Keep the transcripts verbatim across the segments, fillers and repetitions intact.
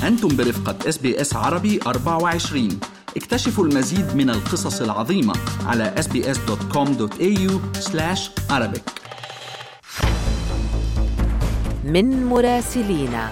أنتم برفقة إس بي إس عربي أربعة وعشرين. اكتشفوا المزيد من القصص العظيمة على إس بي إس دوت كوم دوت إيه يو سلاش عربيك. من مراسلينا.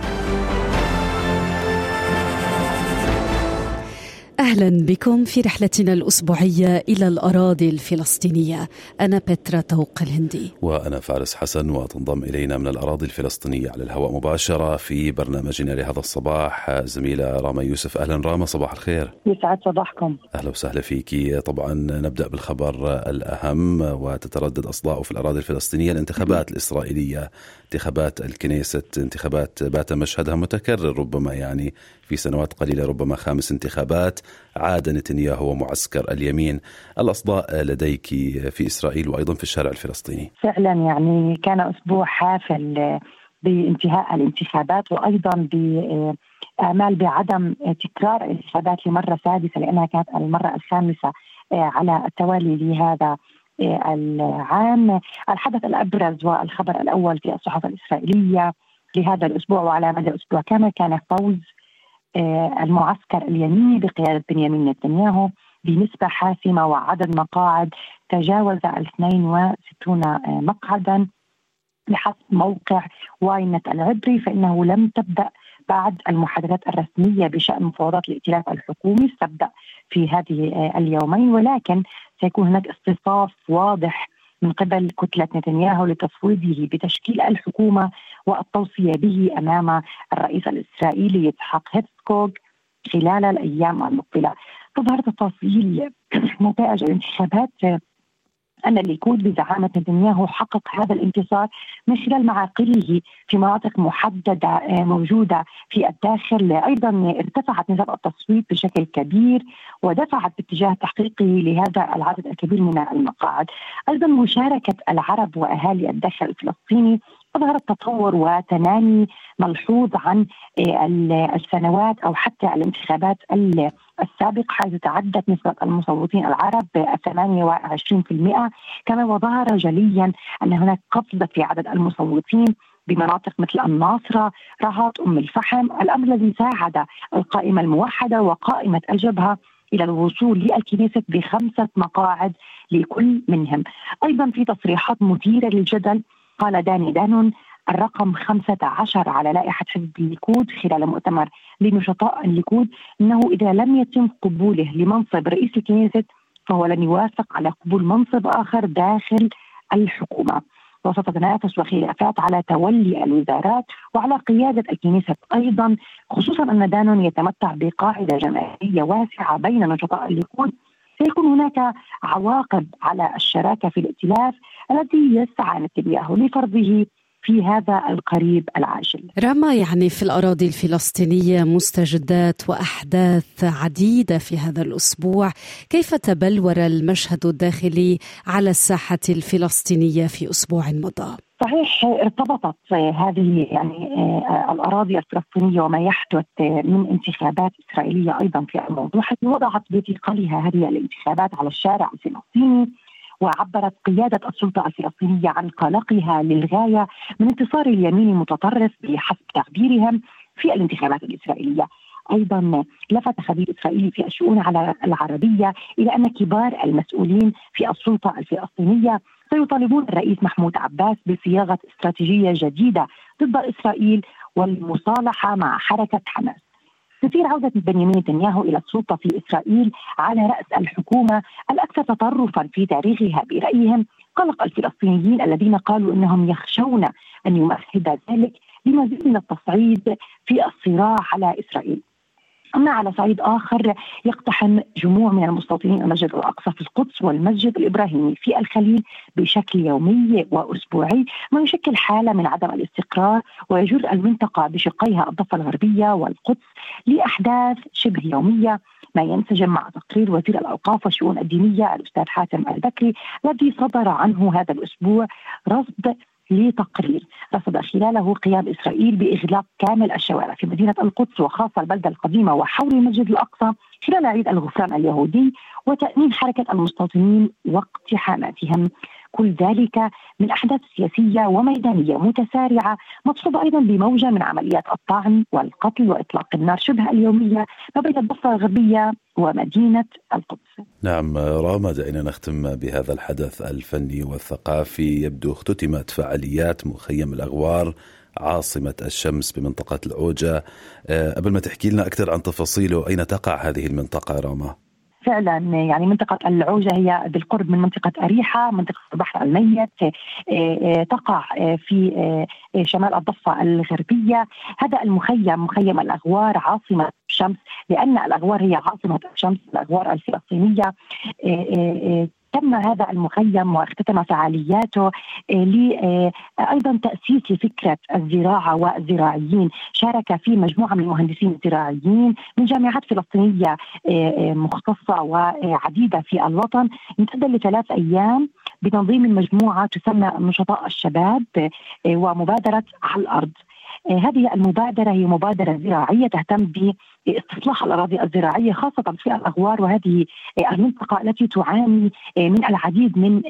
أهلا بكم في رحلتنا الأسبوعية إلى الأراضي الفلسطينية. أنا بترا توق الهندي وأنا فارس حسن، وتنضم إلينا من الأراضي الفلسطينية على الهواء مباشرة في برنامجنا لهذا الصباح زميلة راما يوسف. أهلا راما، صباح الخير. يسعد صباحكم. أهلا وسهلا فيكي. طبعا نبدأ بالخبر الأهم، وتتردد أصداؤه في الأراضي الفلسطينية الانتخابات الإسرائيلية، انتخابات الكنيست، انتخابات بات مشهدها متكرر ربما يعني في سنوات قليلة، ربما خامس انتخابات. عاد نتنياهو ومعسكر اليمين. الأصداء لديك في إسرائيل وأيضا في الشارع الفلسطيني؟ فعلا يعني كان أسبوع حافل بانتهاء الانتخابات، وأيضا بآمال بعدم تكرار الانتخابات لمرة سادسة، لأنها كانت المرة الخامسة على التوالي لهذا العام. الحدث الأبرز والخبر الأول في الصحف الإسرائيلية لهذا الأسبوع وعلى مدى أسبوع كامل كان فوز المعسكر اليميني بقيادة بنيامين نتنياهو بنسبة حاسمة وعدد مقاعد تجاوز اثنين وستين مقعدا بحسب موقع واينت العبري. فإنه لم تبدأ بعد المحادثات الرسمية بشأن مفاوضات الائتلاف الحكومي، ستبدأ في هذه اليومين، ولكن سيكون هناك اصطفاف واضح من قبل كتلة نتنياهو لتفويضه بتشكيل الحكومة والتوصية به أمام الرئيس الإسرائيلي يتحق هيرتزوغ خلال الأيام المقبلة. تظهر تفاصيل نتائج الانتخابات أن الليكود بزعامة نتنياهو حقق هذا الانتصار من خلال معاقله في مناطق محددة موجودة في الداخل. أيضا ارتفعت نسب التصويت بشكل كبير ودفعت باتجاه تحقيقه لهذا العدد الكبير من المقاعد. أيضا مشاركة العرب وأهالي الداخل الفلسطيني أظهرت تطور وتنامي ملحوظ عن السنوات أو حتى الانتخابات السابق، حيث تعدت نسبة المصوتين العرب ثمانية وعشرين بالمئة. كما وظهر جليا أن هناك قفزة في عدد المصوتين بمناطق مثل الناصرة، رهط، أم الفحم، الأمر الذي ساعد القائمة الموحدة وقائمة الجبهة إلى الوصول للكنيست بخمسة مقاعد لكل منهم. أيضا في تصريحات مثيرة للجدل قال داني دانون الرقم خمسة عشر على لائحة حزب الليكود خلال مؤتمر لنشطاء الليكود أنه إذا لم يتم قبوله لمنصب رئيس الكنيست فهو لن يوافق على قبول منصب آخر داخل الحكومة. وستتنافس وخلافات على تولي الوزارات وعلى قيادة الكنيست أيضا، خصوصا أن دانون يتمتع بقاعدة جماهيرية واسعة بين نشطاء الليكود. سيكون هناك عواقب على الشراكة في الائتلاف الذي يسعى نتنياهو لفرضه في هذا القريب العاجل. راما، يعني في الأراضي الفلسطينية مستجدات وأحداث عديدة في هذا الأسبوع، كيف تبلور المشهد الداخلي على الساحة الفلسطينية في أسبوع مضى؟ صحيح، ارتبطت هذه يعني الأراضي الفلسطينية وما يحدث من انتخابات إسرائيلية أيضا في الموضوع، حيث وضعت بثقلها هذه الانتخابات على الشارع الفلسطيني. وعبرت قيادة السلطة الفلسطينية عن قلقها للغاية من انتصار اليمين المتطرف بحسب تعبيرهم في الانتخابات الإسرائيلية. أيضا لفت خبير إسرائيلي في الشؤون العربية إلى أن كبار المسؤولين في السلطة الفلسطينية سيطالبون الرئيس محمود عباس بصياغة استراتيجية جديدة ضد إسرائيل والمصالحة مع حركة حماس. تسير عودة بنيامين نتنياهو إلى السلطة في إسرائيل على رأس الحكومة الأكثر تطرفا في تاريخها برأيهم قلق الفلسطينيين الذين قالوا أنهم يخشون أن يمهد ذلك لمزيد من التصعيد في الصراع على إسرائيل. أما على صعيد آخر، يقتحم جموع من المستوطنين المسجد الأقصى في القدس والمسجد الإبراهيمي في الخليل بشكل يومي وأسبوعي، ما يشكل حالة من عدم الاستقرار ويجر المنطقة بشقيها الضفة الغربية والقدس لأحداث شبه يومية، ما ينسجم مع تقرير وزير الأوقاف والشؤون الدينية الأستاذ حاتم البكري الذي صدر عنه هذا الأسبوع رصد لتقرير رصد خلاله قيام إسرائيل بإغلاق كامل الشوارع في مدينة القدس وخاصة البلدة القديمة وحول المسجد الأقصى خلال عيد الغفران اليهودي وتأمين حركة المستوطنين واقتحاماتهم. كل ذلك من أحداث سياسية وميدانية متسارعة، مصحوبة أيضا بموجة من عمليات الطعن والقتل وإطلاق النار شبه اليومية ما بين الضفة الغربية ومدينة القدس. نعم راما، دعينا نختم بهذا الحدث الفني والثقافي. يبدو اختتمت فعاليات مخيم الأغوار عاصمة الشمس بمنطقة العوجة. قبل ما تحكي لنا أكثر عن تفاصيله، أين تقع هذه المنطقة راما؟ فعلا يعني منطقة العوجة هي بالقرب من منطقة أريحة، منطقة البحر الميت، تقع في شمال الضفة الغربية. هذا المخيم مخيم الأغوار عاصمة الشمس، لأن الأغوار هي عاصمة الشمس، الأغوار الفلسطينية. تم هذا المخيم واختتم فعالياته لأيضا تأسيس لفكرة الزراعة والزراعيين. شارك فيه مجموعة من المهندسين الزراعيين من جامعات فلسطينية مختصة وعديدة في الوطن. امتد لثلاث أيام بتنظيم المجموعة تسمى نشطاء الشباب ومبادرة على الأرض. هذه المبادرة هي مبادرة زراعية تهتم باستصلاح الأراضي الزراعية خاصة في الأغوار، وهذه المنطقة التي تعاني من العديد من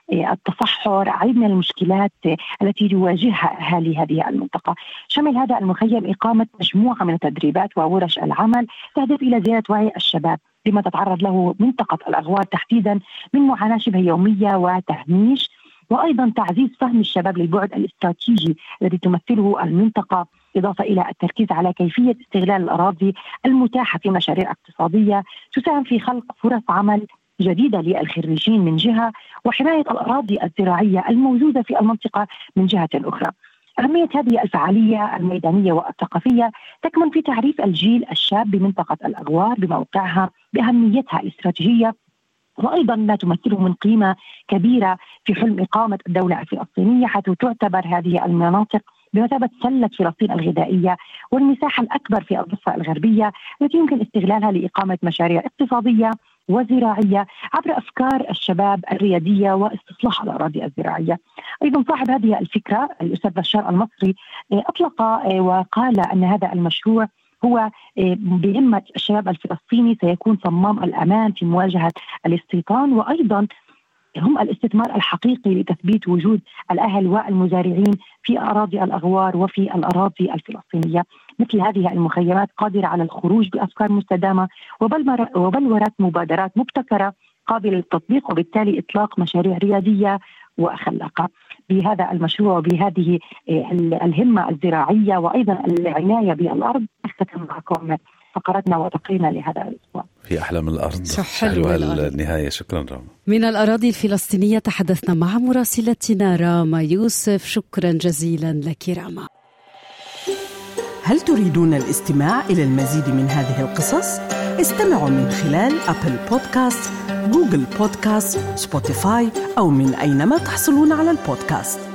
التصحر، عديد من المشكلات التي يواجهها أهالي هذه المنطقة. شمل هذا المخيم إقامة مجموعة من التدريبات وورش العمل تهدف إلى زيادة وعي الشباب بما تتعرض له منطقة الأغوار تحديدا من معاناة شبه يومية وتهميش، وأيضا تعزيز فهم الشباب للبعد الاستراتيجي الذي تمثله المنطقة، إضافة إلى التركيز على كيفية استغلال الأراضي المتاحة في مشاريع اقتصادية تساهم في خلق فرص عمل جديدة للخريجين من جهة، وحماية الأراضي الزراعية الموجودة في المنطقة من جهة أخرى. أهمية هذه الفعالية الميدانية والثقافية تكمن في تعريف الجيل الشاب بمنطقة الأغوار بموقعها، بأهميتها الاستراتيجية، وأيضا ما تمثله من قيمة كبيرة في حلم إقامة الدولة الفلسطينية، حيث تعتبر هذه المناطق بمثابة سلة فلسطين الغذائية والمساحة الأكبر في الضفة الغربية التي يمكن استغلالها لإقامة مشاريع اقتصادية وزراعية عبر أفكار الشباب الريادية واستصلاح الأراضي الزراعية. أيضا صاحب هذه الفكرة الأستاذ بشار المصري أطلق وقال أن هذا المشروع هو بهمة الشباب الفلسطيني سيكون صمام الأمان في مواجهة الاستيطان، وأيضا هم الاستثمار الحقيقي لتثبيت وجود الأهل والمزارعين في أراضي الأغوار وفي الأراضي الفلسطينية. مثل هذه المخيمات قادرة على الخروج بأفكار مستدامة وبلورة مبادرات مبتكرة قابلة للتطبيق، وبالتالي إطلاق مشاريع ريادية وخلاقة. بهذا المشروع وبهذه الهمة الزراعية وأيضا العناية بالأرض نختتم معكم فقرتنا وتقرينا لهذا الأسبوع. في أحلى من الأرض. حلوة النهاية. شكرا راما. من الأراضي الفلسطينية تحدثنا مع مراسلتنا راما يوسف. شكرا جزيلا لك راما. هل تريدون الاستماع إلى المزيد من هذه القصص؟ استمعوا من خلال أبل بودكاست، جوجل بودكاست، سبوتيفاي أو من أينما تحصلون على البودكاست.